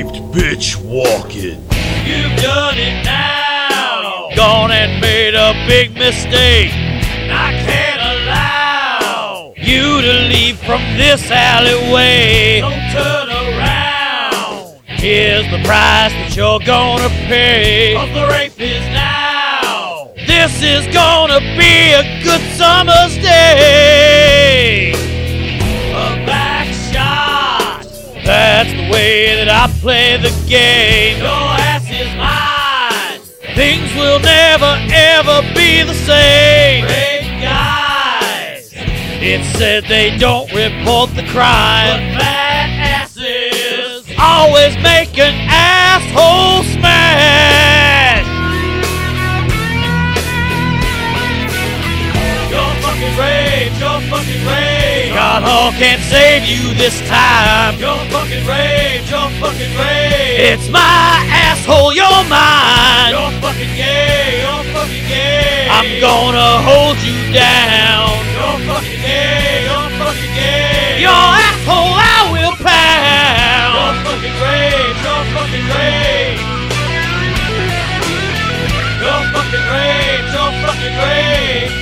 shaved bitch walking. You've done it now. Gone and made a big mistake. I can't allow you to leave from this alleyway. Don't turn around. Here's the price that you're gonna pay. 'Cause the rape is now. This is gonna be a good summer's day. A back shot. That's the way that I play the game. Your ass is mine. Things will never ever be the same. Great guys. It said they don't report the crime, but fat asses always make an asshole smash. You're fucking raped. You're fucking raped. Scott Hall can't save you this time. You're fucking raped. You're fucking raped. It's my asshole. You're mine. You're fucking gay. You're fucking gay. I'm gonna hold you down. You're fucking gay. You're fucking gay. Your asshole I will pound. You're fucking raped. You're fucking raped. You're fucking raped. You're fucking raped.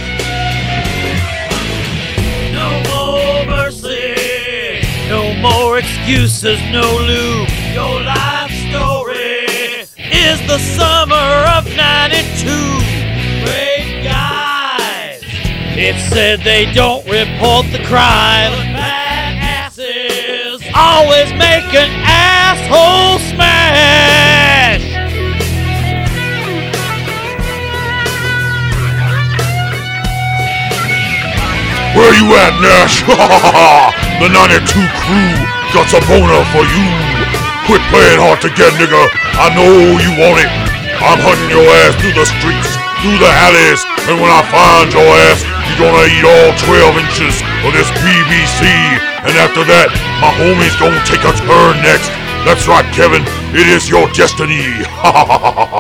No more mercy. No more excuses. No lube. Your life story is the summer of '92. Great guys. It said they don't report the crime, but bad asses always make an asshole smash. Where you at, Nash? The 92 crew got a boner for you. Quit playing hard to get, nigga. I know you want it. I'm hunting your ass through the streets, through the alleys, and when I find your ass, you're gonna eat all 12 inches of this BBC. And after that, my homie's gonna take a turn next. That's right, Kevin. It is your destiny.